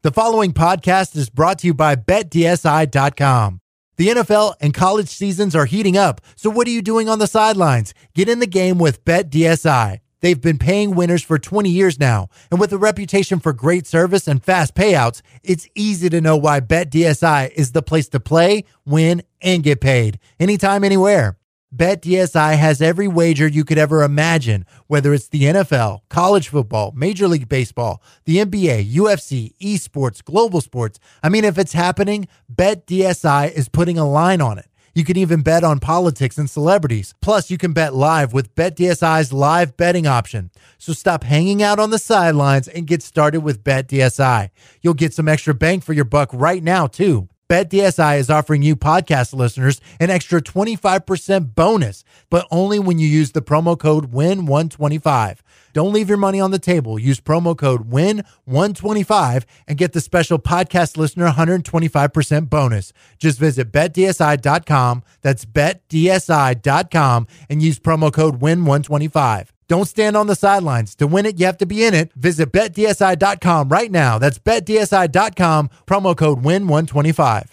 The following podcast is brought to you by BetDSI.com. The NFL and college seasons are heating up, so what are you doing on the sidelines? Get in the game with BetDSI. They've been paying winners for 20 years now, and with a reputation for great service and fast payouts, it's easy to know why BetDSI is the place to play, win, and get paid. Anytime, anywhere. BetDSI has every wager you could ever imagine, whether it's the NFL, college football, Major League Baseball, the NBA, UFC, esports, global sports. I mean, if it's happening, BetDSI is putting a line on it. You can even bet on politics and celebrities. Plus, you can bet live with BetDSI's live betting option. So stop hanging out on the sidelines and get started with BetDSI. You'll get some extra bang for your buck right now, too. BetDSI is offering you podcast listeners an extra 25% bonus, but only when you use the promo code WIN125. Don't leave your money on the table. Use promo code WIN125 and get the special podcast listener 125% bonus. Just visit BetDSI.com. That's BetDSI.com and use promo code WIN125. Don't stand on the sidelines. To win it, you have to be in it. Visit BetDSI.com right now. That's BetDSI.com, promo code WIN125.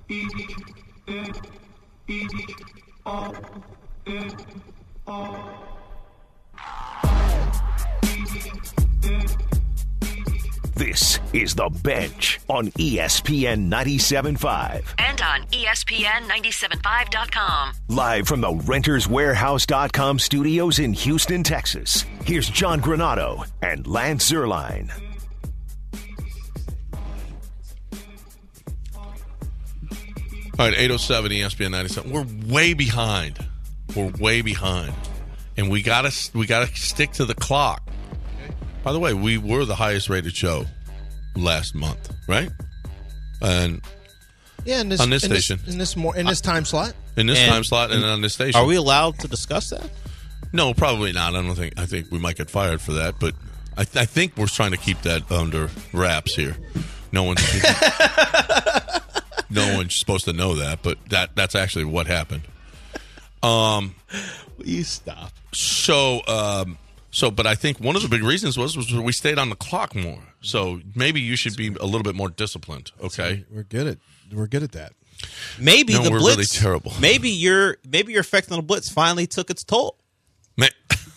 This is The Bench on ESPN 97.5. And on ESPN975.com. Live from the RentersWarehouse.com studios in Houston, Texas. Here's John Granato and Lance Zierlein. All right, 8:07 ESPN 97. We're way behind. And we gotta stick to the clock. By the way, we were the highest rated show last month, right? And yeah, in this station, in this time slot, and on this station. Are we allowed to discuss that? No, probably not. I think we might get fired for that, but I think we're trying to keep that under wraps here. No one's supposed to know that, but that's actually what happened. Will you stop? But I think one of the big reasons was we stayed on the clock more. So maybe you should be a little bit more disciplined. Okay, we're good at that. Maybe the we're blitz. Really terrible. Maybe your effect on the blitz finally took its toll. Man,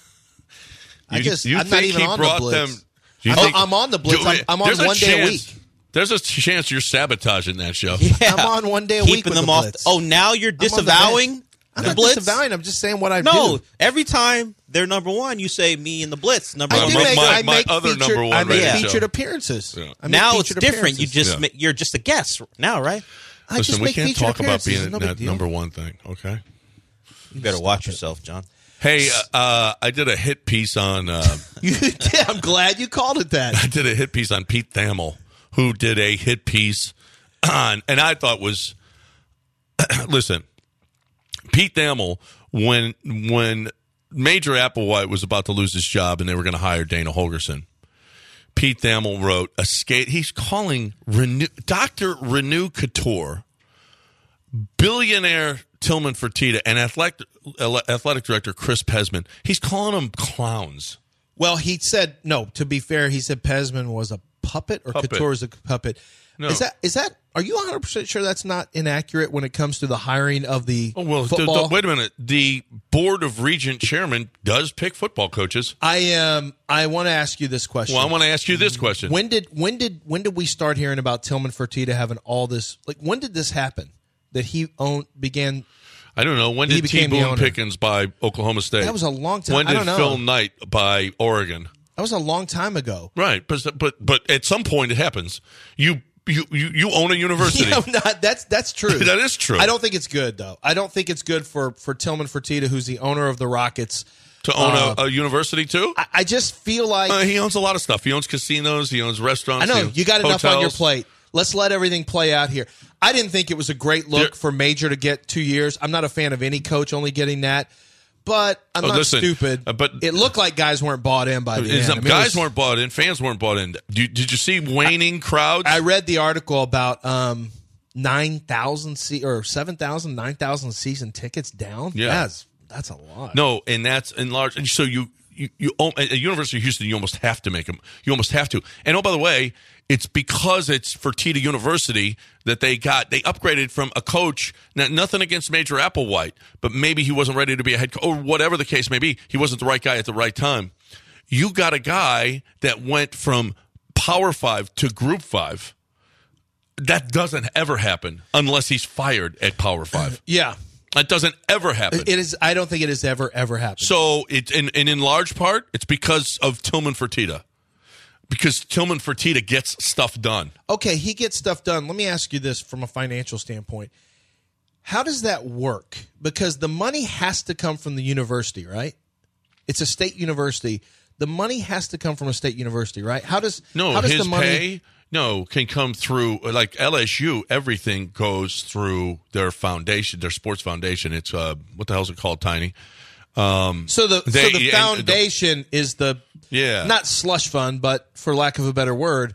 I'm not even on the blitz. I'm on the blitz. I'm on 1 day a week. There's a chance you're sabotaging that show. Yeah. I'm on 1 day a week with them the off. blitz. Oh, now you're disavowing. I'm not disavowing. I'm just saying what I do. No, every time they're number one, you say me and the blitz number one. I make featured appearances. Yeah. Now it's different. You're just a guest now, right? Listen, we can't talk about being that number one thing. Okay, you better watch yourself, John. Hey, I did a hit piece on. You did. I'm glad you called it that. I did a hit piece on Pete Thamel, who did a hit piece on, and I thought was, listen. Pete Thamel, when Major Applewhite was about to lose his job and they were going to hire Dana Holgerson, Pete Thamel wrote a skate. He's calling Dr. Renu Couture, billionaire Tillman Fertitta, and athletic director Chris Pesman. He's calling them clowns. Well, he said, no, to be fair, he said Pesman was a puppet or Couture is a puppet. No. Is that? Are you 100% sure that's not inaccurate when it comes to the hiring of the football? Wait a minute. The Board of Regent Chairman does pick football coaches. I want to ask you this question. Well, I want to ask you this question. When did we start hearing about Tillman Fertitta having all this? Like, when did this happen? That he began. I don't know. When did T. Boone Pickens buy Oklahoma State? That was a long time. When did Phil Knight buy Oregon? That was a long time ago. Right, but at some point it happens. You own a university. That's true. That is true. I don't think it's good, though. I don't think it's good for Tillman Fertitta, who's the owner of the Rockets, to own a university too. I just feel like he owns a lot of stuff. He owns casinos. He owns restaurants. I know you got enough hotels. on your plate. Let's let everything play out here. I didn't think it was a great look for Major to get 2 years. I'm not a fan of any coach only getting that. But I'm not stupid. But it looked like guys weren't bought in by the end. Guys weren't bought in. Fans weren't bought in. Did you see waning crowds? I read the article about 9,000 or 7,000, 9,000 season tickets down. Yeah, that's a lot. No, and that's enlarged. And so you own, at University of Houston, you almost have to make them. You almost have to. And by the way, It's because it's Fertitta University that they upgraded from a coach. Now, nothing against Major Applewhite, but maybe he wasn't ready to be a head coach, or whatever the case may be. He wasn't the right guy at the right time. You got a guy that went from Power 5 to Group 5. That doesn't ever happen unless he's fired at Power 5. Yeah. That doesn't ever happen. It is. I don't think it has ever happened. So, in large part, it's because of Tillman Fertitta. Because Tillman Fertitta gets stuff done. Okay, he gets stuff done. Let me ask you this from a financial standpoint. How does that work? Because the money has to come from the university, right? It's a state university. The money has to come from a state university, right? How does his the money pay can come through, like LSU, everything goes through their foundation, their sports foundation. It's what the hell is it called, Tiny? So the foundation is the not slush fund, but for lack of a better word,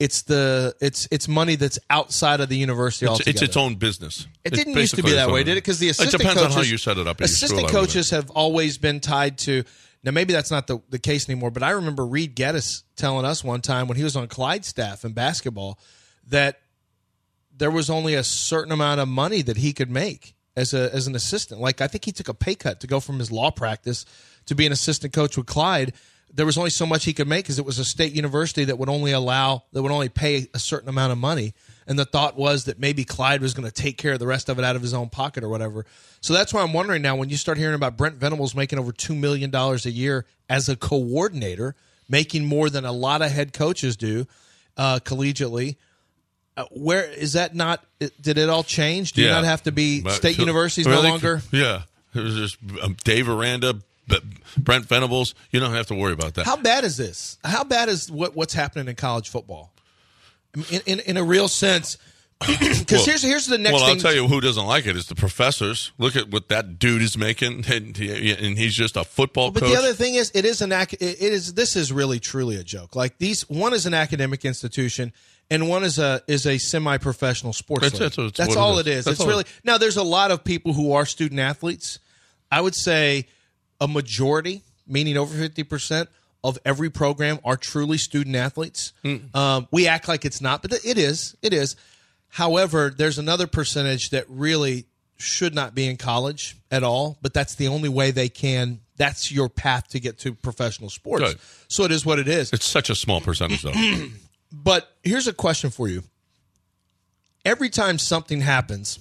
it's money that's outside of the university altogether. It's its own business. It didn't used to be that way, did it? Because the assistant depends coaches, on how you set it up. Assistant coaches have always been tied to. Now maybe that's not the case anymore, but I remember Reed Geddes telling us one time when he was on Clyde's staff in basketball that there was only a certain amount of money that he could make as an assistant. Like I think he took a pay cut to go from his law practice to be an assistant coach with Clyde. There was only so much he could make because it was a state university that would only pay a certain amount of money. And the thought was that maybe Clyde was going to take care of the rest of it out of his own pocket or whatever. So that's why I'm wondering now when you start hearing about Brent Venables making over $2 million a year as a coordinator, making more than a lot of head coaches do collegiarandly. Where is that not? Did it all change? Do you not have to be state universities no longer? Yeah. It was just Dave Aranda, Brent Venables. You don't have to worry about that. How bad is this? How bad is what's happening in college football? In a real sense, because here's the next thing. Well, I'll tell you who doesn't like it is the professors. Look at what that dude is making, and he's just a football coach. But the other thing is, this is really truly a joke. Like one is an academic institution, and one is a semi-professional sports league. That's all it is. It's really now. There's a lot of people who are student athletes. I would say a majority, meaning over 50%. Of every program are truly student athletes. We act like it's not, but it is. It is. However, there's another percentage that really should not be in college at all, but that's the only way they can. That's your path to get to professional sports. Good. So it is what it is. It's such a small percentage, though. But here's a question for you. Every time something happens,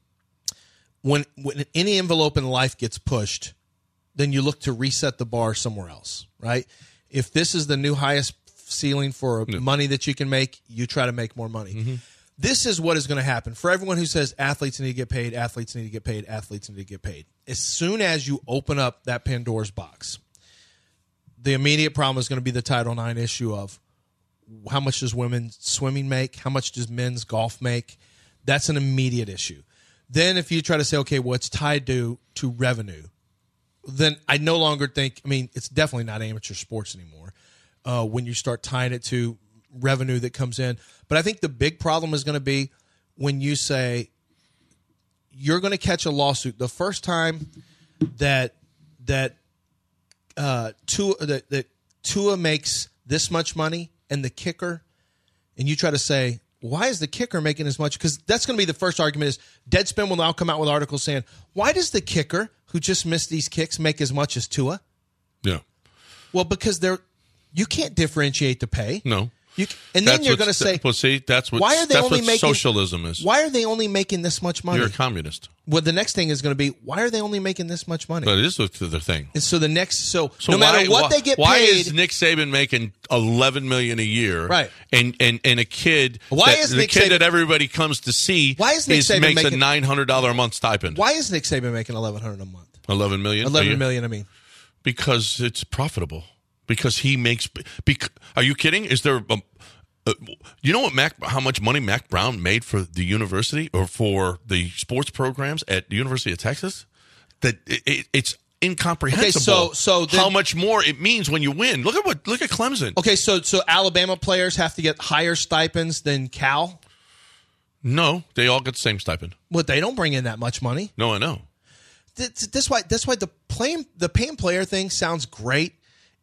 when any envelope in life gets pushed, then you look to reset the bar somewhere else, right? If this is the new highest ceiling for money that you can make, you try to make more money. Mm-hmm. This is what is going to happen. For everyone who says athletes need to get paid, athletes need to get paid, athletes need to get paid. As soon as you open up that Pandora's box, the immediate problem is going to be the Title IX issue of how much does women's swimming make? How much does men's golf make? That's an immediate issue. Then if you try to say, okay, well, it's tied to revenue, then I no longer think, it's definitely not amateur sports anymore when you start tying it to revenue that comes in. But I think the big problem is going to be when you say you're going to catch a lawsuit. The first time that Tua makes this much money and the kicker, and you try to say, why is the kicker making as much? Because that's going to be the first argument is Deadspin will now come out with articles saying, why does the kicker who just missed these kicks make as much as Tua? Yeah. Well, because you can't differentiate the pay. No. And then you're going to say, well, see, that's what socialism is. Why are they only making this much money? You're a communist. Well, the next thing is going to be, why are they only making this much money? But it is the thing. And so no matter what they get paid. Why is Nick Saban making $11 million a year? Right. And a kid, that everybody comes to see, makes a $900 a month stipend. Why is Nick Saban making $1,100 a month? $11 million. $11 million. Because it's profitable. Because he makes. Are you kidding? Is there? You know how much money Mac Brown made for the university or for the sports programs at the University of Texas? That it's incomprehensible. Okay, so how much more it means when you win? Look at Clemson. Okay, so Alabama players have to get higher stipends than Cal. No, they all get the same stipend. Well, they don't bring in that much money. No, I know. That's why the paying player thing sounds great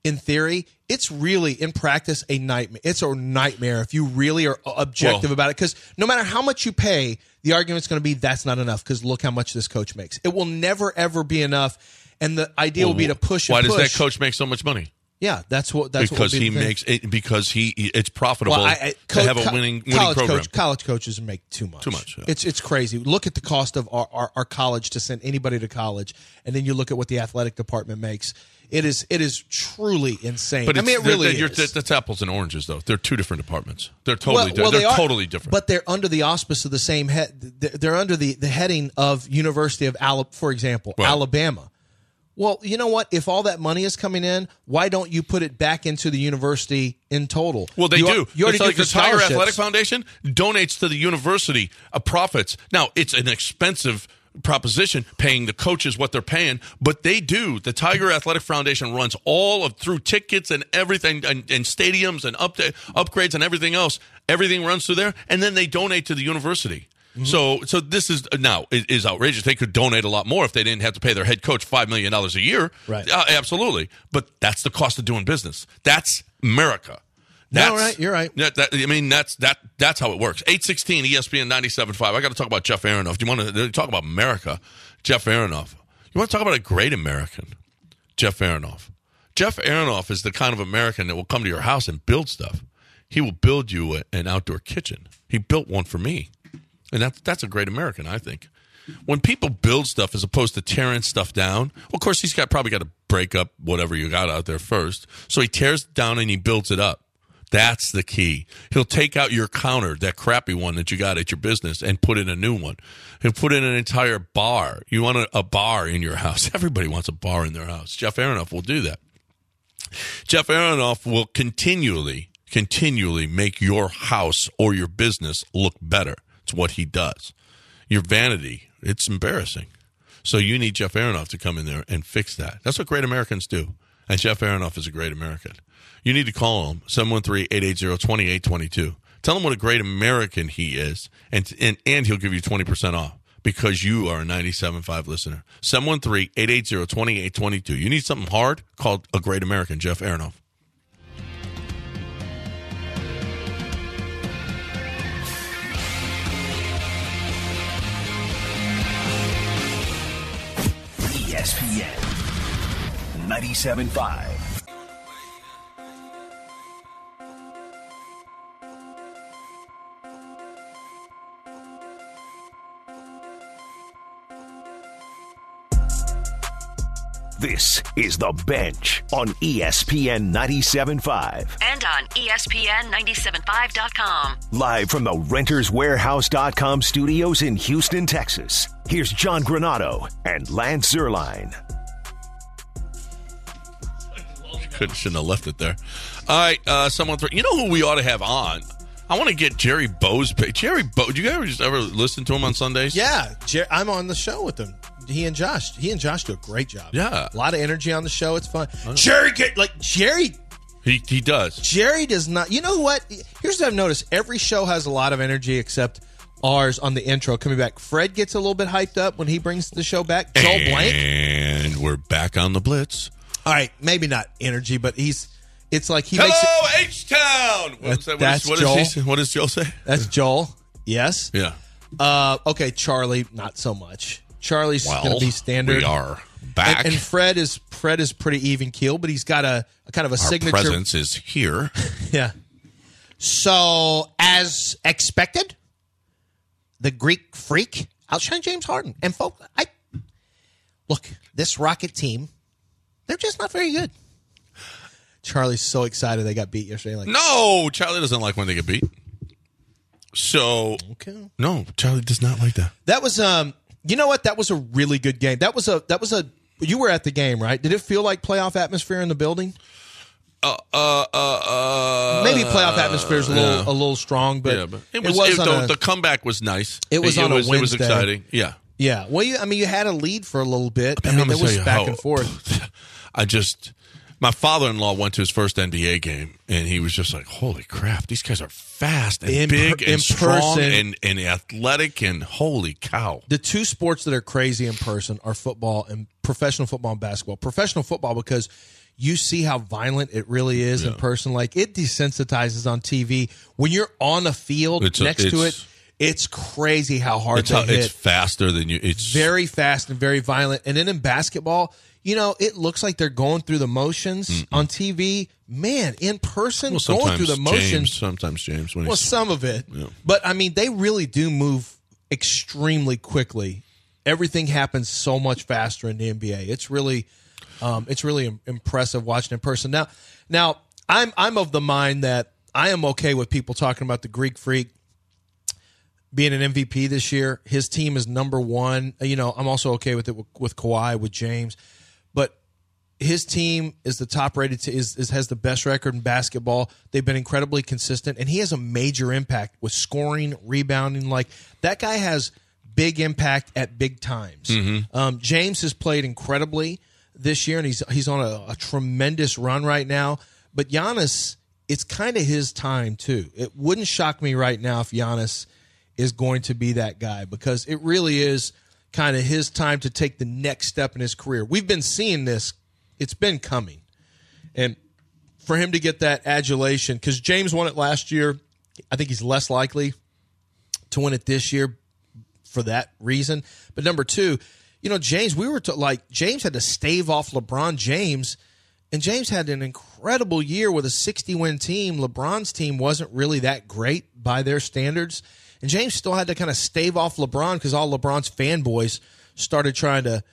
in theory, it's really, in practice, a nightmare. It's a nightmare if you really are objective about it. Because no matter how much you pay, the argument's going to be that's not enough because look how much this coach makes. It will never, ever be enough. And the idea will be to push and Why push. does that coach make so much money? Yeah, that's what Because he makes it, because it's profitable to have a winning program. College coaches make too much. Yeah. It's crazy. Look at the cost of our college to send anybody to college, and then you look at what the athletic department makes. It is truly insane. But I mean, it really is. That's apples and oranges, though. They're two different departments. They're totally different. They're totally different. But they're under the auspice of the same head. They're under the heading of University of for example, right. Alabama. Well, you know what? If all that money is coming in, why don't you put it back into the university in total? Well, they do. You already it's like do the Tiger Athletic Foundation donates to the university profits. Now, it's an expensive proposition paying the coaches what they're paying, but they do. The Tiger Athletic Foundation runs all of through tickets and everything and stadiums and upgrades and everything else. Everything runs through there, and then they donate to the university. Mm-hmm. So this is now is outrageous. They could donate a lot more if they didn't have to pay their head coach $5 million a year. Right. Absolutely. But that's the cost of doing business. That's America. Right. You're right. That's how it works. 816 ESPN 97.5. I got to talk about Jeff Aronoff. Do you want to talk about America? Jeff Aronoff. You want to talk about a great American? Jeff Aronoff. Jeff Aronoff is the kind of American that will come to your house and build stuff. He will build you an outdoor kitchen. He built one for me. And that's a great American, I think. When people build stuff as opposed to tearing stuff down, well, of course, he's probably got to break up whatever you got out there first. So he tears it down and he builds it up. That's the key. He'll take out your counter, that crappy one that you got at your business, and put in a new one. He'll put in an entire bar. You want a bar in your house. Everybody wants a bar in their house. Jeff Aronoff will do that. Jeff Aronoff will continually make your house or your business look better. It's what he does. Your vanity, it's embarrassing. So you need Jeff Aronoff to come in there and fix that. That's what great Americans do. And Jeff Aronoff is a great American. You need to call him, 713-880-2822. Tell him what a great American he is, and he'll give you 20% off because you are a 97.5 listener. 713-880-2822. You need something hard? Call a great American, Jeff Aronoff. ESPN 97.5. This is The Bench on ESPN 97.5. And on ESPN975.com. Live from the RentersWarehouse.com studios in Houston, Texas. Here's John Granado and Lance Zierlein. Shouldn't have left it there. All right, you know who we ought to have on? I want to get Jerry Bo's pick. Jerry Bo, do you guys ever listen to him on Sundays? Yeah, I'm on the show with him. He and Josh do a great job. Yeah, a lot of energy on the show. It's fun. Jerry He does. Jerry does not. You know what? Here's what I've noticed. Every show has a lot of energy except ours on the intro. Coming back, Fred gets a little bit hyped up when he brings the show back. Joel Blank. And we're back on the Blitz. All right, maybe not energy, but it's like he Hello, makes it. H-Town! What does Joel say? That's Joel. Yes. Yeah. Okay, Charlie, not so much. Charlie's going to be standard. We are back. And Fred is pretty even keel, but he's got a kind of a signature. Our presence is here. Yeah. So, as expected, the Greek freak outshine James Harden. And folks, look, this Rocket team, they're just not very good. Charlie's so excited they got beat yesterday. No, Charlie doesn't like when they get beat. So, okay. No, Charlie does not like that. That was you know what? That was a really good game. That was a you were at the game, right? Did it feel like playoff atmosphere in the building? Maybe playoff atmosphere is a little strong, but the comeback was nice. It was on a Wednesday. It was exciting. Yeah. Yeah. Well, you had a lead for a little bit. I mean, it was back and forth. My father-in-law went to his first NBA game, and he was just like, holy crap, these guys are fast and big and strong and athletic, and holy cow. The two sports that are crazy in person are football and professional football and basketball. Professional football because you see how violent it really is in person. Like, it desensitizes on TV. When you're on the field next to it, it's crazy how hard they hit. It's faster than you. It's very fast and very violent. And then in basketball, it looks like they're going through the motions on TV. Man, in person, going through the motions. Sometimes James. Some of it. Yeah. But, I mean, they really do move extremely quickly. Everything happens so much faster in the NBA. It's really impressive watching in person. Now I'm of the mind that I am okay with people talking about the Greek Freak being an MVP this year. His team is number one. I'm also okay with it with Kawhi, with James, but his team is the top rated. Has the best record in basketball. They've been incredibly consistent, and he has a major impact with scoring, rebounding. Like, that guy has big impact at big times. James has played incredibly this year, and he's on a tremendous run right now. But Giannis, it's kind of his time too. It wouldn't shock me right now if Giannis is going to be that guy, because it really is kind of his time to take the next step in his career. We've been seeing this. It's been coming. And for him to get that adulation, because James won it last year, I think he's less likely to win it this year for that reason. But number two, James, James had to stave off LeBron James, and James had an incredible year with a 60-win team. LeBron's team wasn't really that great by their standards, and James still had to kind of stave off LeBron because all LeBron's fanboys started trying to,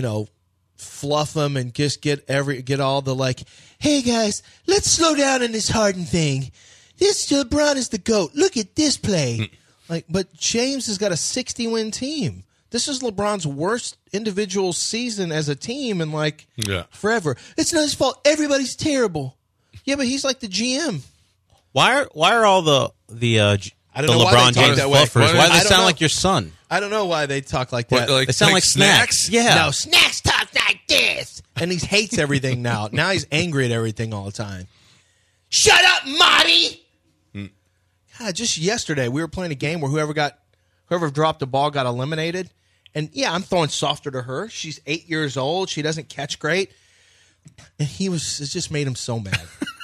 fluff him and just get all the like, hey guys, let's slow down in this Harden thing. This LeBron is the GOAT. Look at this play. But James has got a 60-win team. This is LeBron's worst individual season as a team in forever. It's not his fault. Everybody's terrible. Yeah, but he's like the GM. Why are all the I don't know LeBron James that way. fluffers? Why do they sound like your son? I don't know why they talk like that. They sound like snacks. Yeah. No, Snacks talk like this. And he hates everything now. Now he's angry at everything all the time. Shut up, Marty! God, just yesterday we were playing a game where whoever dropped the ball got eliminated. And yeah, I'm throwing softer to her. She's 8 years old. She doesn't catch great. And it just made him so mad.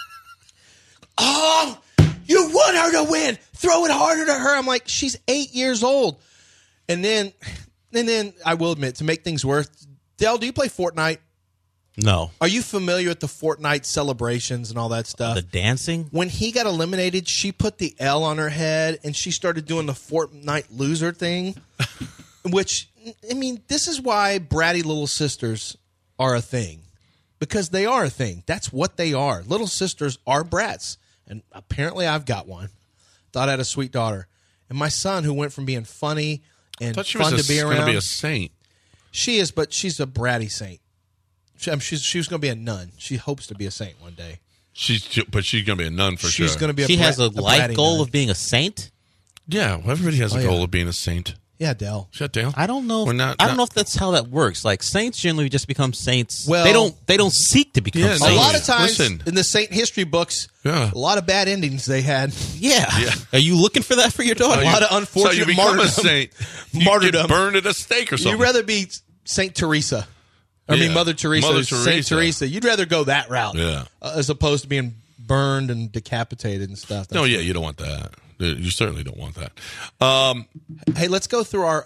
Oh, you want her to win. Throw it harder to her. I'm like, she's 8 years old. And then I will admit, to make things worse, Dell, do you play Fortnite? No. Are you familiar with the Fortnite celebrations and all that stuff? The dancing? When he got eliminated, she put the L on her head and she started doing the Fortnite loser thing, which, I mean, this is why bratty little sisters are a thing, because they are a thing. That's what they are. Little sisters are brats, and apparently I've got one. Thought I had a sweet daughter. And my son, who went from being funny and fun to be around. Going to be a saint. She is, but she's a bratty saint. She was going to be a nun. She hopes to be a saint one day. But she's going to be a nun for sure. She's going to be. She has a life goal of being a saint. Yeah, everybody has a goal of being a saint. Yeah, Dell. Is that Dale? I don't know. I don't know if that's how that works. Like, saints generally just become saints. Well, they don't seek to become saints. A lot of times in the saint history books, a lot of bad endings they had. Yeah. Are you looking for that for your daughter? A lot of unfortunate so you become martyrdom. a saint. You get burned at a stake or something. You'd rather be Saint Teresa. Mother Teresa. Saint Teresa. You'd rather go that route as opposed to being burned and decapitated and stuff. No, you don't want that. You certainly don't want that. Hey, let's go through our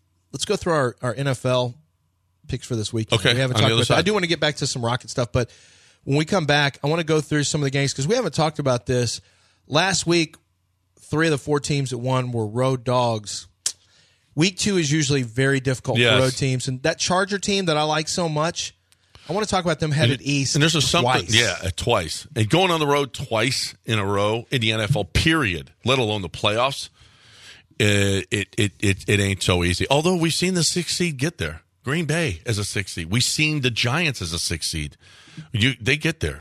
NFL picks for this weekend. Okay, we haven't talked about that. I do want to get back to some Rocket stuff, but when we come back, I want to go through some of the games because we haven't talked about this. Last week, 3 of the 4 teams that won were road dogs. Week 2 is usually very difficult for road teams, and that Charger team that I like so much, I want to talk about them headed east. And there's something, twice. Twice. And going on the road twice in a row in the NFL, period, let alone the playoffs, it ain't so easy. Although we've seen the 6th seed get there. Green Bay as a 6th seed. We've seen the Giants as a 6th seed. They get there.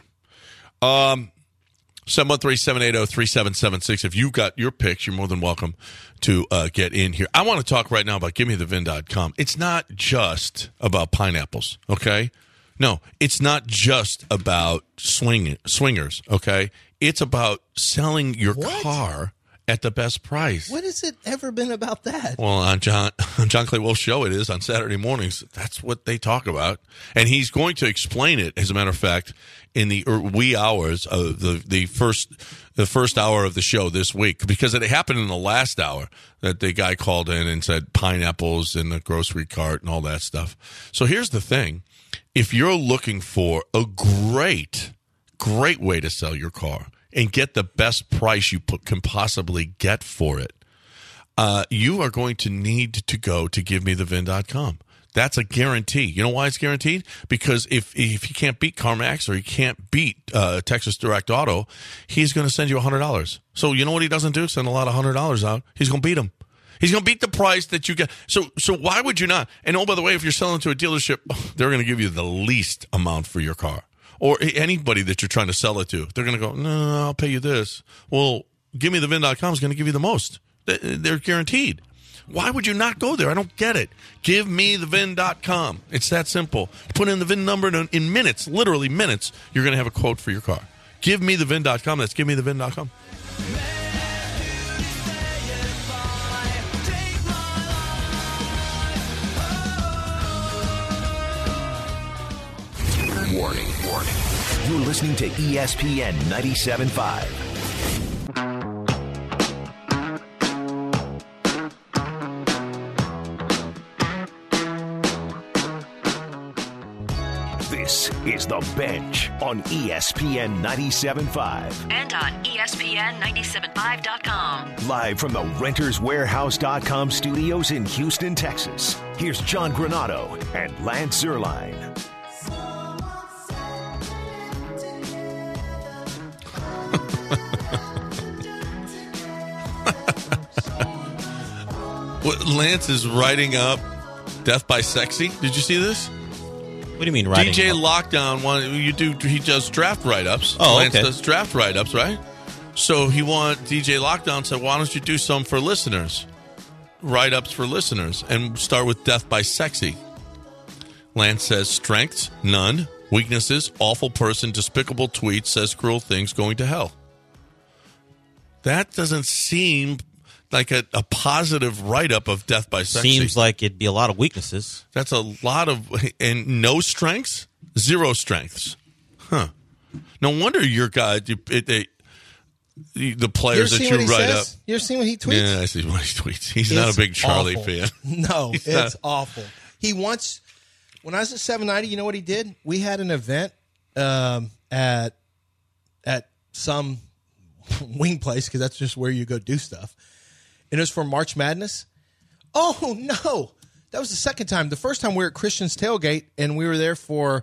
713-780-3776. If you've got your picks, you're more than welcome to get in here. I want to talk right now about GiveMeTheVin.com. It's not just about pineapples, okay? No, it's not just about swingers, okay? It's about selling your car at the best price. What has it ever been about that? Well, on John Clay Wolf's show, it is on Saturday mornings. That's what they talk about, and he's going to explain it. As a matter of fact, in the wee hours of the first hour of the show this week, because it happened in the last hour that the guy called in and said pineapples in the grocery cart and all that stuff. So here's the thing: if you're looking for a great way to sell your car and get the best price you can possibly get for it, you are going to need to go to GiveMeTheVin.com. That's a guarantee. You know why it's guaranteed? Because if you can't beat CarMax or you can't beat Texas Direct Auto, he's going to send you $100. So you know what he doesn't do? Send a lot of $100 out. He's going to beat him. He's going to beat the price that you get. So why would you not? And oh, by the way, if you're selling to a dealership, they're going to give you the least amount for your car. Or anybody that you're trying to sell it to. They're going to go, no, I'll pay you this. Well, GiveMeTheVin.com is going to give you the most. They're guaranteed. Why would you not go there? I don't get it. GiveMeTheVin.com. It's that simple. Put in the VIN number in minutes, literally minutes, you're going to have a quote for your car. GiveMeTheVin.com. That's GiveMeTheVin.com. Warning. You're listening to ESPN 97.5. This is The Bench on ESPN 97.5. And on ESPN 97.5.com. Live from the RentersWarehouse.com studios in Houston, Texas. Here's John Granado and Lance Zierlein. Lance is writing up Death by Sexy. Did you see this? What do you mean writing DJ up? Lockdown, he does draft write-ups. Oh, Lance okay. does draft write-ups, right? So DJ Lockdown said, why don't you do some for listeners? Write-ups for listeners. And start with Death by Sexy. Lance says, strengths, none. Weaknesses, awful person, despicable tweets, says cruel things, going to hell. That doesn't seem like a positive write-up of Death by Sexy. Seems like it'd be a lot of weaknesses. That's a lot of... And no strengths? Zero strengths. Huh. No wonder your guy... The players that you write up... You ever seen what he tweets? Yeah, I see what he tweets. He's not a big Charlie awful. fan. No, He's it's not. awful. He wants... When I was at 790, you know what he did? We had an event at some wing place, because that's just where you go do stuff. And it was for March Madness. Oh, no. That was the second time. The first time we were at Christian's Tailgate, and we were there for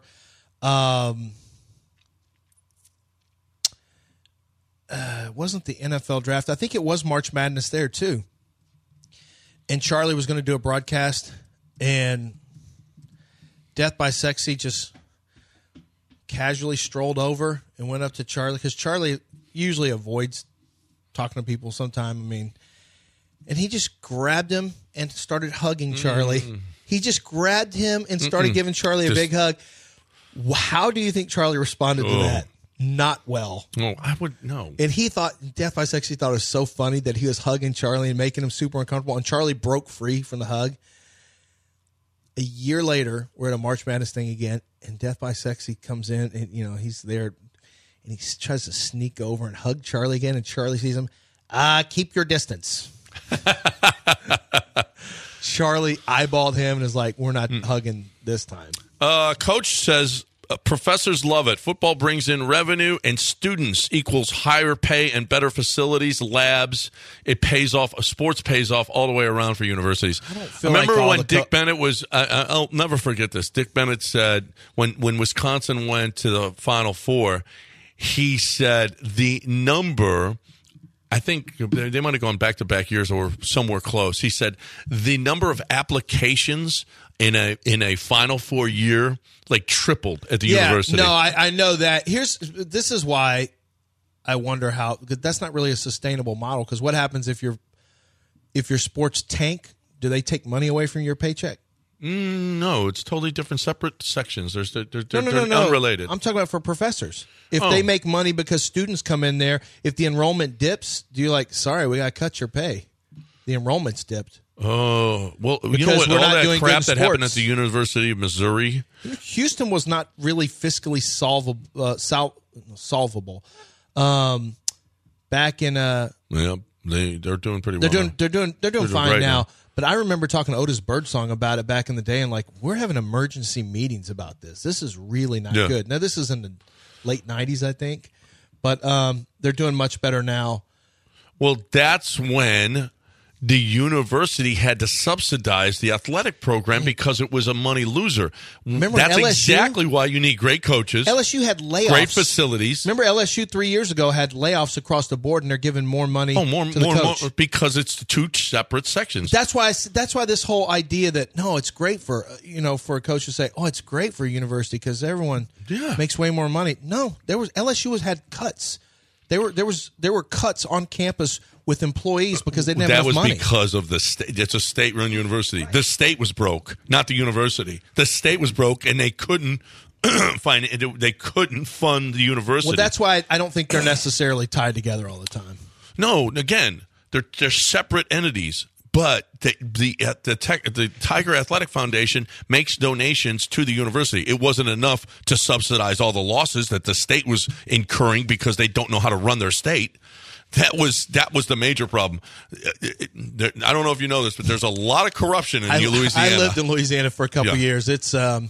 it wasn't the NFL draft. I think it was March Madness there, too. And Charlie was going to do a broadcast, and Death by Sexy just casually strolled over and went up to Charlie, because Charlie usually avoids talking to people sometime. And he just grabbed him and started hugging Charlie. He just grabbed him and started giving Charlie a big hug. How do you think Charlie responded to that? Not well. No, I would no. And he thought, Death by Sexy thought it was so funny that he was hugging Charlie and making him super uncomfortable. And Charlie broke free from the hug. A year later, we're at a March Madness thing again, and Death by Sexy comes in, and he's there, and he tries to sneak over and hug Charlie again, and Charlie sees him. Keep your distance. Charlie eyeballed him and is like, we're not hugging this time. Coach says professors love it. Football brings in revenue, and students equals higher pay and better facilities, labs. It pays off. Sports pays off all the way around for universities. I don't feel Remember like when Dick Bennett was I'll never forget this. Dick Bennett said when Wisconsin went to the Final Four, he said the number, I think they might have gone back-to-back years or somewhere close. He said the number of applications in a Final Four year tripled at the university. No, I know that. This is why I wonder how, because that's not really a sustainable model. Because what happens if your sports tank? Do they take money away from your paycheck? No, it's totally different, separate sections. They're No. unrelated. I'm talking about for professors. If they make money because students come in there, if the enrollment dips, do you like, sorry, we got to cut your pay? The enrollment's dipped. Oh, well, you know Because what? we're All not that doing crap good that happened at sports. the University of Missouri. Houston was not really fiscally solvable. Back in Yeah, they're doing pretty they're well. doing fine great now. now. But I remember talking to Otis Birdsong about it back in the day, and like, we're having emergency meetings about this. This is really not Yeah. good. Now, this is in the late '90s, I think, but they're doing much better now. Well, that's when the university had to subsidize the athletic program because it was a money loser. Remember that's LSU? exactly why you need great coaches, LSU had layoffs. great facilities. Remember LSU 3 years ago had layoffs across the board, and they're giving more money to the coach. Because it's two separate sections. That's why this whole idea that no, it's great for for a coach to say, oh, it's great for a university because everyone makes way more money. No, LSU had cuts. There were cuts on campus with employees because they didn't have enough money. That was because of the state. It's a state-run university. The state was broke, not the university. The state was broke, and they couldn't find it. They couldn't fund the university. Well, that's why I don't think they're necessarily tied together all the time. No, again, they're separate entities. But the Tiger Athletic Foundation makes donations to the university. It wasn't enough to subsidize all the losses that the state was incurring because they don't know how to run their state. That was the major problem. I don't know if you know this, but there's a lot of corruption in Louisiana. I lived in Louisiana for a couple Yeah. years. It's a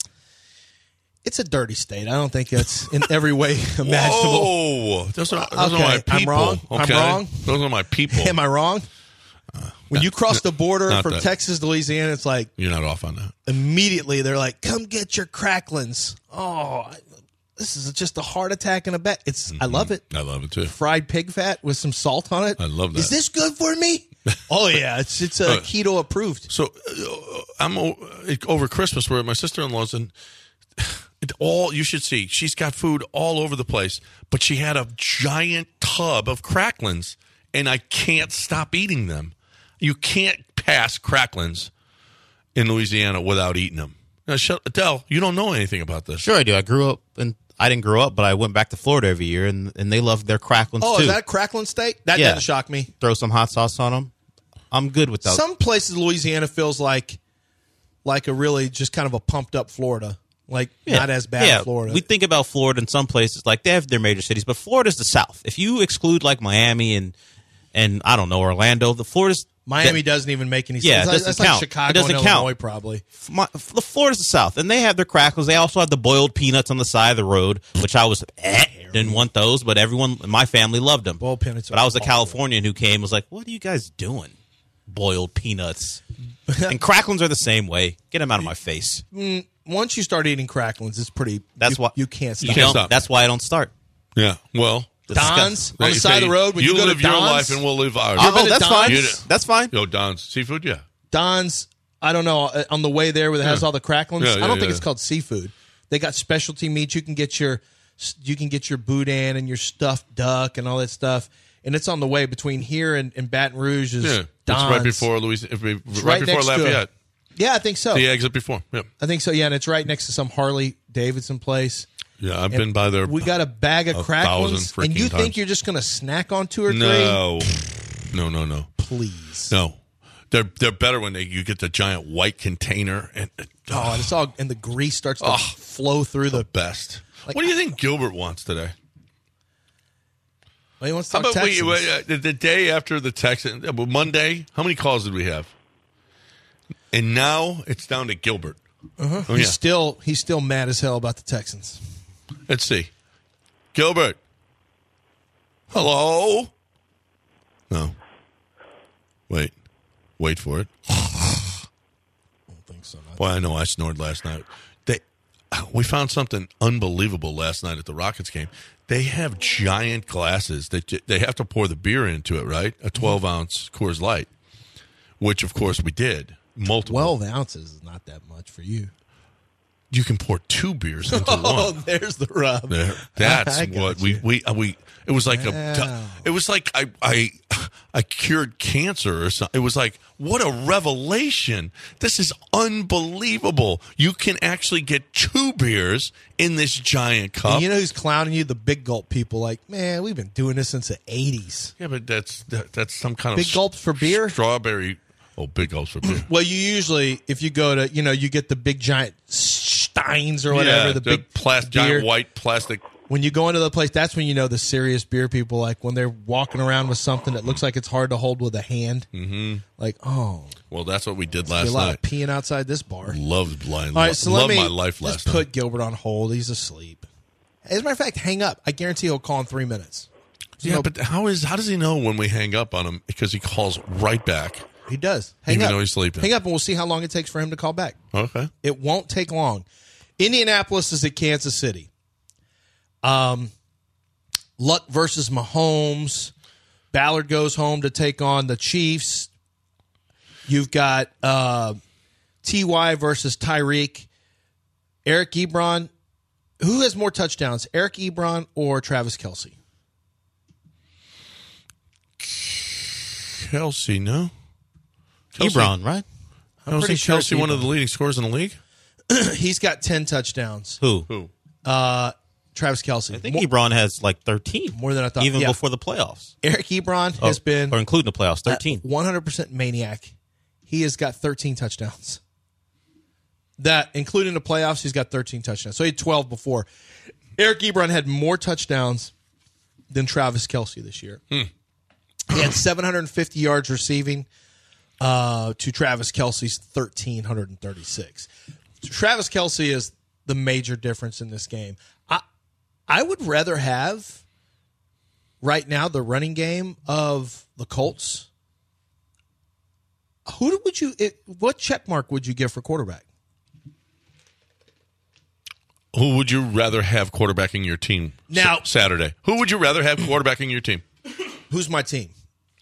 dirty state. I don't think it's in every way imaginable. Whoa, those are my people. I'm wrong. Okay? I'm wrong. Those are my people. Am I wrong? When you cross the border not from that. Texas to Louisiana, it's like You're not off on that. immediately they're like, "Come get your cracklins." Oh, this is just a heart attack and a bet. I love it. I love it too. Fried pig fat with some salt on it. I love that. Is this good for me? Oh yeah, it's keto approved. So I'm over Christmas. We're at my sister-in-law's, and you should see. She's got food all over the place, but she had a giant tub of cracklins, and I can't stop eating them. You can't pass cracklins in Louisiana without eating them. Now, Adele, you don't know anything about this. Sure I do. I didn't grow up, but I went back to Florida every year, and they love their cracklins Oh, too. is that a cracklin steak? That Yeah. doesn't shock me. Throw some hot sauce on them. I'm good with that. Some places in Louisiana feels like a really just kind of a pumped up Florida. Like not as bad as Florida. We think about Florida in some places, like they have their major cities, but Florida's the South. If you exclude like Miami and I don't know, Orlando, Miami doesn't even make any sense. Yeah, it doesn't That's count. like Chicago It doesn't and count. Illinois probably. Florida's the South, and they have their crackles. They also have the boiled peanuts on the side of the road, which I didn't want those, but everyone in my family loved them. Boiled peanuts But are I was a awful. Californian who came, was like, "What are you guys doing? Boiled peanuts." And cracklins are the same way. Get them out of my face. Once you start eating cracklins, it's pretty. That's why you can't You stop. don't- stop. That's why I don't start. Yeah, well. Don's on the You side of say, the road. When you you go live to your Don's, life and we'll live ours. been Oh, to that's fine. Don's? That's fine. Yo, Don's seafood, yeah. Don's, I don't know, on the way there where it has all the cracklins. Yeah, I don't think yeah. it's called seafood. They got specialty meats. You can get your boudin and your stuffed duck and all that stuff. And it's on the way between here and Baton Rouge is Yeah, Don's. it's right before Louisiana, It's right before next to Lafayette. Yeah, I think so. The exit before. Yeah, I think so. Yeah, and it's right next to some Harley Davidson place. yeah. I've been by there. We got a bag of 1,000 cracklins, freaking and you times. think you're just going to snack on 2 or 3? No. Please. No. They're better when you get the giant white container and Oh, and it's all, and the grease starts to flow through the. best. Like- What do you think Gilbert wants today? Well, he wants to How talk about Texans. the day after the Texans, Monday? How many calls did we have? And now it's down to Gilbert. Oh, yeah. He's still mad as hell about the Texans. Let's see. Gilbert. Hello? No. Wait for it. I don't think so. Well, I know I snored last night. We found something unbelievable last night at the Rockets game. They have giant glasses that they have to pour the beer into it, right? A 12-ounce Coors Light, which, of course, we did. Multiple. 12 ounces is not that much for you. you can pour 2 beers into Oh, one. there's the rub. There. That's I got what you. we. It was like Wow. it was like I cured cancer or something. It was like, what a revelation! This is unbelievable. You can actually get 2 beers in this giant cup. And you know who's clowning you? The Big Gulp people. Like, man, we've been doing this since the 80s. Yeah, but that's some kind Big of gulps for beer? Strawberry. Oh, big gulps for beer. Well, you usually, if you go to, you get the big giant steins or whatever, Yeah, the big giant beer. white plastic. When you go into the place, that's when you know the serious beer people, like when they're walking around with something that looks like it's hard to hold with a hand. Mm-hmm. Like, oh, Well, that's what we did there's last a lot night. of peeing outside this bar. Loved blind. All right, so loved let me my life let's last night. put Gilbert on hold. He's asleep. As a matter of fact, hang up. I guarantee he'll call in 3 minutes. Yeah, No- but how does he know when we hang up on him? Because he calls right back. He does. Hang Even up. though he's sleeping. Hang up, and we'll see how long it takes for him to call back. Okay. It won't take long. Indianapolis is at Kansas City. Luck versus Mahomes. Ballard goes home to take on the Chiefs. You've got T.Y. versus Tyreek. Eric Ebron. Who has more touchdowns, Eric Ebron or Travis Kelce? Kelsey, no? Ebron, right? I'm pretty pretty sure Kelsey it's one of Ebron. the leading scorers in the league? He's got 10 touchdowns. Who? Travis Kelce. I think Ebron has like 13. More than I thought. Even Yeah. before the playoffs. Eric Ebron has been Or including the playoffs, 13. 100% maniac. He has got 13 touchdowns. That, including the playoffs, he's got 13 touchdowns. So he had 12 before. Eric Ebron had more touchdowns than Travis Kelce this year. He had 750 yards receiving to Travis Kelce's 1,336. Travis Kelce is the major difference in this game. I would rather have, right now, the running game of the Colts. What check mark would you give for quarterback? Who would you rather have quarterbacking your team Now- Saturday? Who would you rather have quarterbacking your team? Who's my team?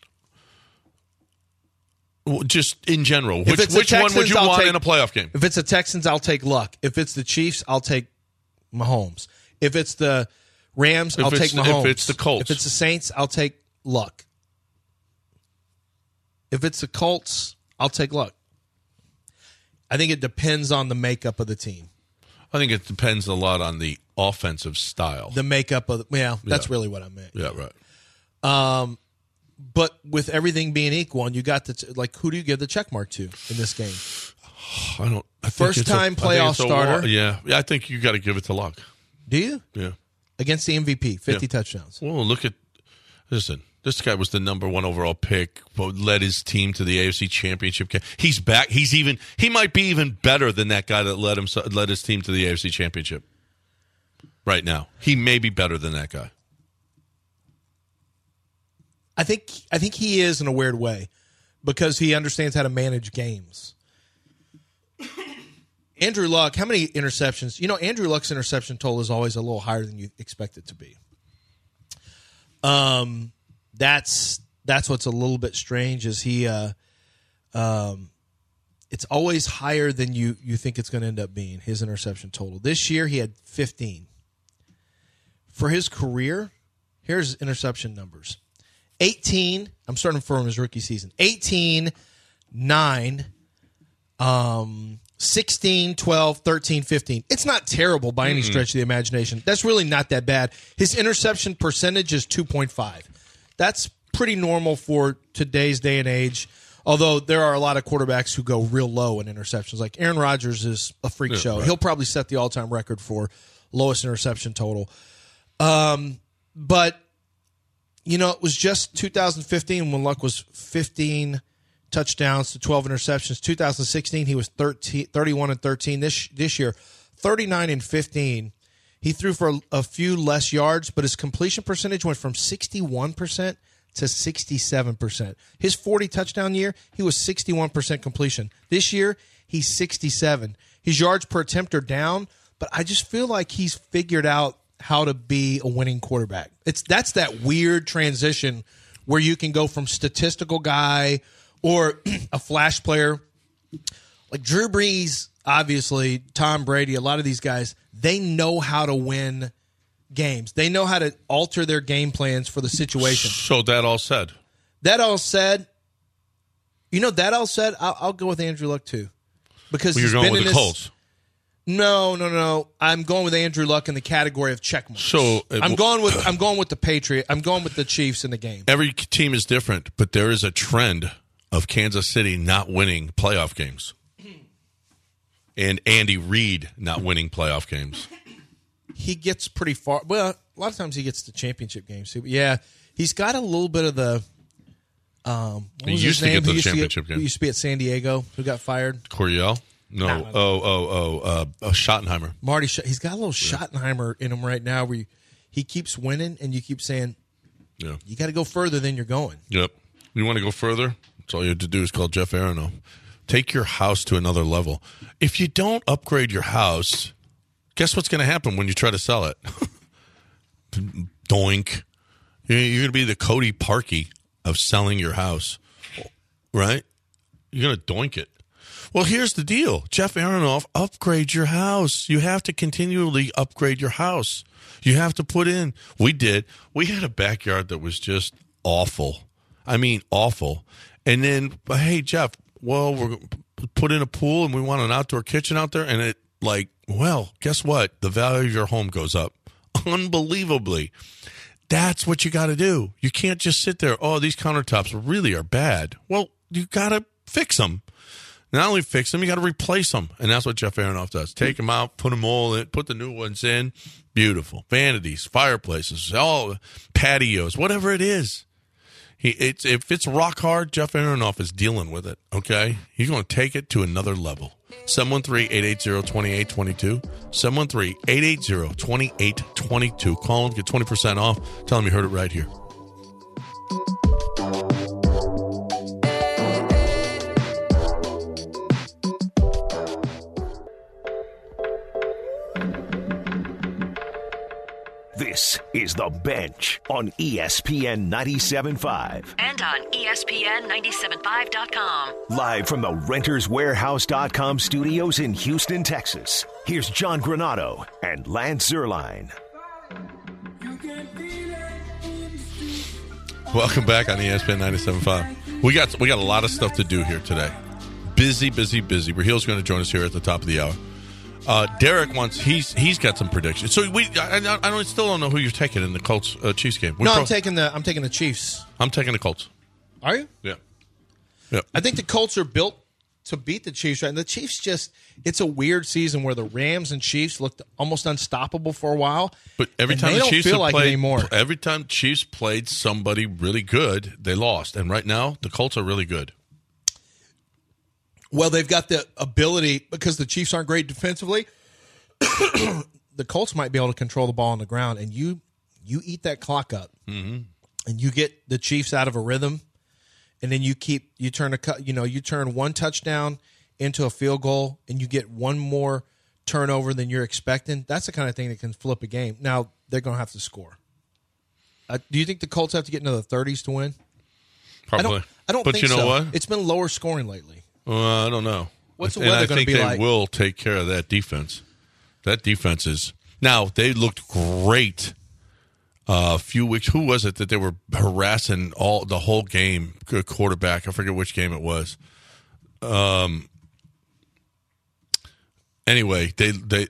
Well, just in general. If it's Which the one would Texans, you I'll want take- in a playoff game? If it's the Texans, I'll take Luck. If it's the Chiefs, I'll take Mahomes. If it's the Rams, I'll take Mahomes. If it's the Colts. If it's the Saints, I'll take Luck. If it's the Colts, I'll take Luck. I think it depends on the makeup of the team. I think it depends a lot on the offensive style. The makeup of that's Yeah. really what I meant. Yeah, right. But with everything being equal, and you got who do you give the check mark to in this game? I don't. I think First it's time I think playoff it's a starter. Yeah, I think you got to give it to Luck. Do you? Yeah. Against the MVP, 50 Yeah. touchdowns. Well, listen. This guy was the number 1 overall pick. Led his team to the AFC Championship game. He's back. He might be even better than that guy that led his team to the AFC Championship. Right now, he may be better than that guy. I think he is in a weird way because he understands how to manage games. Andrew Luck, how many interceptions? Andrew Luck's interception total is always a little higher than you expect it to be. That's what's a little bit strange is he it's always higher than you think it's going to end up being, his interception total. This year he had 15. For his career, here's his interception numbers. 18, I'm starting from his rookie season. 18, 9, 16, 12, 13, 15. It's not terrible by any stretch of the imagination. That's really not that bad. His interception percentage is 2.5. That's pretty normal for today's day and age, although there are a lot of quarterbacks who go real low in interceptions. Like Aaron Rodgers is a freak show. Right. He'll probably set the all-time record for lowest interception total. But it was just 2015 when Luck was 15 touchdowns to 12 interceptions. 2016, he was 31 and 13. This year, 39 and 15. He threw for a few less yards, but his completion percentage went from 61% to 67%. His 40 touchdown year, he was 61% completion. This year, he's 67. His yards per attempt are down, but I just feel like he's figured out how to be a winning quarterback. That's that weird transition where you can go from statistical guy or a flash player. Like Drew Brees, obviously, Tom Brady, a lot of these guys, they know how to win games. They know how to alter their game plans for the situation. So that all said, I'll go with Andrew Luck too. Because you're going with the Colts. No. I'm going with Andrew Luck in the category of check marks. So I'm going with the Patriot. I'm going with the Chiefs in the game. Every team is different, but there is a trend of Kansas City not winning playoff games. And Andy Reid not winning playoff games. He gets pretty far. Well, a lot of times he gets to championship games too. But yeah, he's got a little bit of the. He used to get the championship game. He used to be at San Diego. Who got fired? Coryell? No. Schottenheimer. Marty. He's got a little Schottenheimer in him right now, where he keeps winning, and you keep saying, "Yeah, you got to go further than you're going." Yep. You want to go further? That's all you have to do is call Jeff Aronoff. Take your house to another level. If you don't upgrade your house, guess what's going to happen when you try to sell it? Doink. You're going to be the Cody Parkey of selling your house, right? You're going to doink it. Well, here's the deal. Jeff Aronoff, upgrade your house. You have to continually upgrade your house. You have to put in. We did. We had a backyard that was just awful. I mean, awful. And then, hey, Jeff, well, we're put in a pool and we want an outdoor kitchen out there. And it, well, guess what? The value of your home goes up unbelievably. That's what you got to do. You can't just sit there, oh, these countertops really are bad. Well, you got to fix them. Not only fix them, you got to replace them. And that's what Jeff Aronoff does. Take them out, put them all in, put the new ones in. Beautiful. Vanities, fireplaces, all patios, whatever it is. If it's rock hard, Jeff Aronoff is dealing with it, okay? He's going to take it to another level. 713-880-2822. 713-880-2822. Call him, get 20% off. Tell him you heard it right here. This is The Bench on ESPN 97.5. And on ESPN975.com. Live from the RentersWarehouse.com studios in Houston, Texas. Here's John Granado and Lance Zierlein. Welcome back on ESPN 97.5. We got a lot of stuff to do here today. Busy. Rahil's going to join us here at the top of the hour. Derek he's got some predictions. So I still don't know who you're taking in the Colts Chiefs game. I'm taking the Chiefs. I'm taking the Colts. Are you? Yeah. I think the Colts are built to beat the Chiefs, right? And the Chiefs it's a weird season where the Rams and Chiefs looked almost unstoppable for a while. But every time they the Chiefs don't feel like it anymore. Every time Chiefs played somebody really good, they lost. And right now, the Colts are really good. Well, they've got the ability, because the Chiefs aren't great defensively, the Colts might be able to control the ball on the ground, and you eat that clock up, and you get the Chiefs out of a rhythm, and then you turn one touchdown into a field goal, and you get one more turnover than you're expecting. That's the kind of thing that can flip a game. Now they're going to have to score. Do you think the Colts have to get into the 30s to win? Probably. I don't but think so. But you know what? It's been lower scoring lately. I don't know. What's the weather going to be like? I think they will take care of that defense. That defense is now. They looked great a few weeks. Who was it that they were harassing the whole game? Quarterback. I forget which game it was. Anyway, they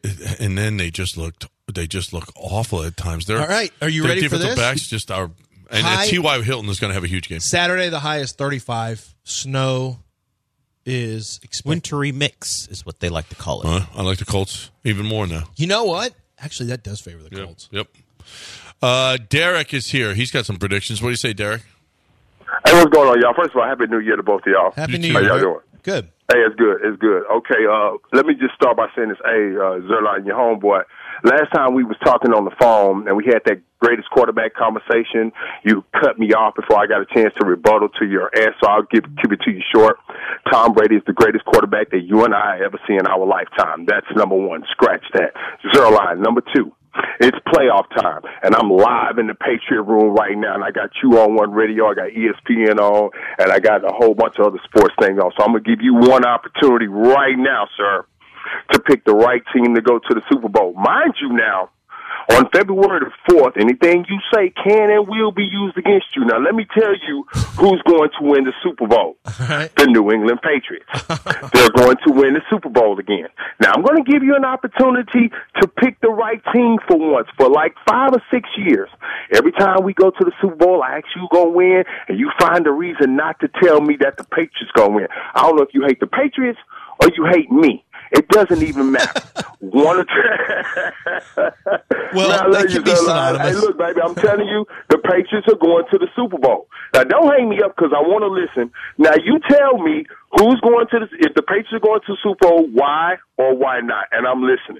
just look awful at times. All right, are you ready for this? Backs just are, and T.Y. Hilton is going to have a huge game. Saturday, the high is 35. Snow is expected. Wintry mix is what they like to call it. I like the Colts even more now. You know what? Actually, that does favor the Colts. Yep. Derek is here. He's got some predictions. What do you say, Derek? Hey, what's going on, y'all? First of all, Happy New Year to both of y'all. Happy New How Year. y'all doing? Good. Hey, it's good. Okay, let me just start by saying this. Hey, Zerline, your homeboy. Last time we was talking on the phone and we had that greatest quarterback conversation, you cut me off before I got a chance to rebuttal to your answer, so I'll keep it to you short. Tom Brady is the greatest quarterback that you and I ever see in our lifetime. That's number one. Scratch that. Zerline. Number two. It's playoff time, and I'm live in the Patriot Room right now, and I got you on one radio, I got ESPN on, and I got a whole bunch of other sports things on. So I'm going to give you one opportunity right now, sir. to pick the right team to go to the Super Bowl. Mind you now, on February the 4th, anything you say can and will be used against you. Now, let me tell you who's going to win the Super Bowl. Right. The New England Patriots. They're going to win the Super Bowl again. Now, I'm going to give you an opportunity to pick the right team for once, for like 5 or 6 years. Every time we go to the Super Bowl, I ask you who's going to win, and you find a reason not to tell me that the Patriots going to win. I don't know if you hate the Patriots or you hate me. It doesn't even matter. One or two. Well, they can be synonymous. Hey, look, baby, I'm telling you, the Patriots are going to the Super Bowl. Now, don't hang me up because I want to listen. Now, you tell me who's going to if the Patriots are going to the Super Bowl, why or why not? And I'm listening.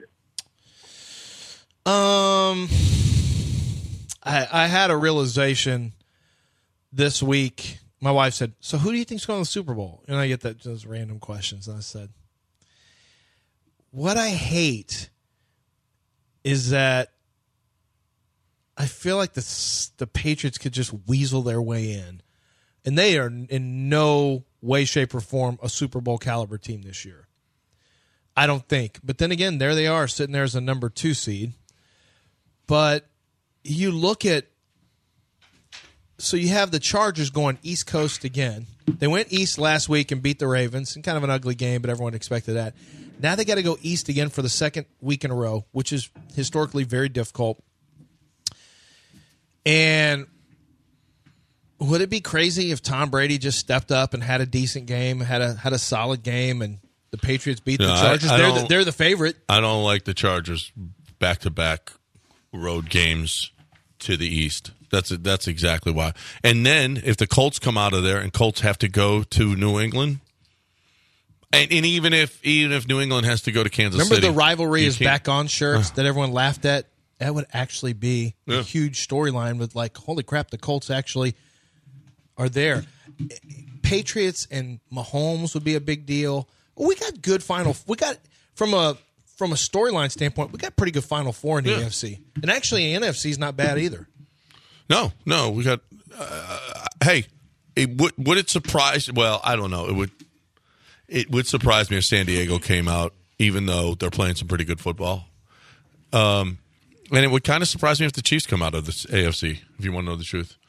I had a realization this week. My wife said, "So who do you think's going to the Super Bowl?" And I get those random questions. And I said, what I hate is that I feel like the Patriots could just weasel their way in. And they are in no way, shape, or form a Super Bowl caliber team this year. I don't think. But then again, there they are sitting there as a number 2 seed. But you look at, so you have the Chargers going East Coast again. They went east last week and beat the Ravens in kind of an ugly game, but everyone expected that. Now they got to go east again for the second week in a row, which is historically very difficult. And would it be crazy if Tom Brady just stepped up and had a decent game, had a solid game, and the Patriots beat the Chargers? They're the favorite. I don't like the Chargers back-to-back road games to the east. That's exactly why. And then if the Colts come out of there and Colts have to go to New England, and even if New England has to go to Kansas City. Remember the rivalry is back on shirts that everyone laughed at? That would actually be a huge storyline with like, holy crap, the Colts actually are there. Patriots and Mahomes would be a big deal. We got good we got from a storyline standpoint, we got pretty good Final Four in the AFC. And actually the NFC is not bad either. No, we got hey, would it surprise, well, I don't know. It would surprise me if San Diego came out, even though they're playing some pretty good football. And it would kind of surprise me if the Chiefs come out of this AFC, if you want to know the truth.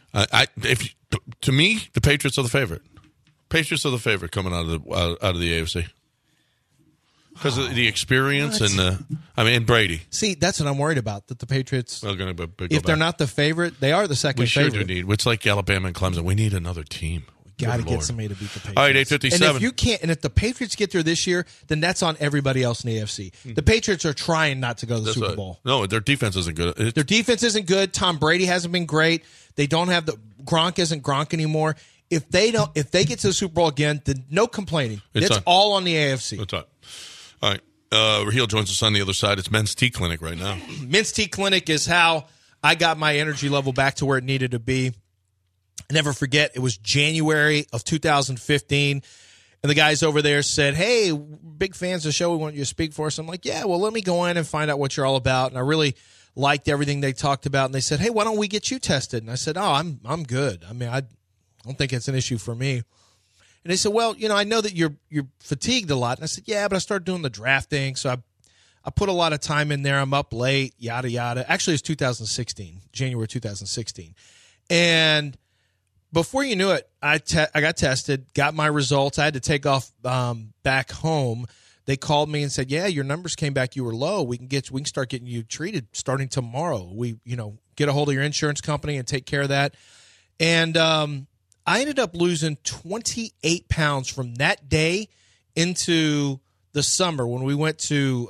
To me, the Patriots are the favorite. Patriots are the favorite coming out of the AFC. Because of the experience and Brady. See, that's what I'm worried about, that the Patriots, if they're not the favorite, they are the second favorite. We sure do need. It's like Alabama and Clemson. We need another team. Got to get somebody to beat the Patriots. All right, 8:57. And if the Patriots get there this year, then that's on everybody else in the AFC. The Patriots are trying not to go to the Super Bowl. No, their defense isn't good. Their defense isn't good. Tom Brady hasn't been great. They don't have Gronk isn't Gronk anymore. If they get to the Super Bowl again, then no complaining. It's all on the AFC. That's right. All right. Raheel joins us on the other side. It's Men's Tea Clinic right now. Men's Tea Clinic is how I got my energy level back to where it needed to be. I never forget, it was January of 2015, and the guys over there said, "Hey, big fans of the show, we want you to speak for us." I'm like, "Yeah, well, let me go in and find out what you're all about." And I really liked everything they talked about, and they said, "Hey, why don't we get you tested?" And I said, "Oh, I'm good. I mean, I don't think it's an issue for me." And they said, "Well, I know that you're fatigued a lot." And I said, "Yeah, but I started doing the drafting, so I put a lot of time in there. I'm up late, yada yada." Actually, it's 2016, January 2016, and before you knew it, I got tested, got my results. I had to take off back home. They called me and said, "Yeah, your numbers came back. You were low. We can start getting you treated starting tomorrow. We get a hold of your insurance company and take care of that." And I ended up losing 28 pounds from that day into the summer when we went to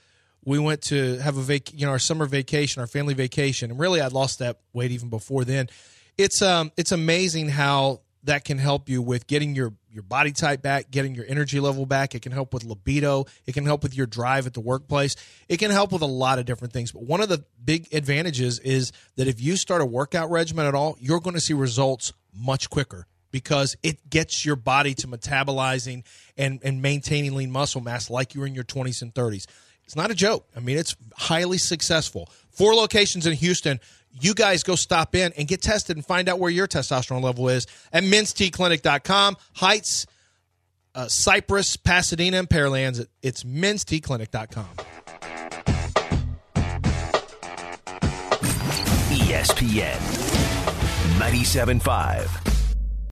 have our summer vacation, our family vacation. And really, I'd lost that weight even before then. It's amazing how that can help you with getting your body type back, getting your energy level back. It can help with libido. It can help with your drive at the workplace. It can help with a lot of different things. But one of the big advantages is that if you start a workout regimen at all, you're going to see results much quicker because it gets your body to metabolizing and maintaining lean muscle mass like you were in your 20s and 30s. It's not a joke. I mean, it's highly successful. 4 locations in Houston. You guys go stop in and get tested and find out where your testosterone level is at mensteaclinic.com. Heights, Cypress, Pasadena, and Pearlands. It's mensteaclinic.com. ESPN 97.5.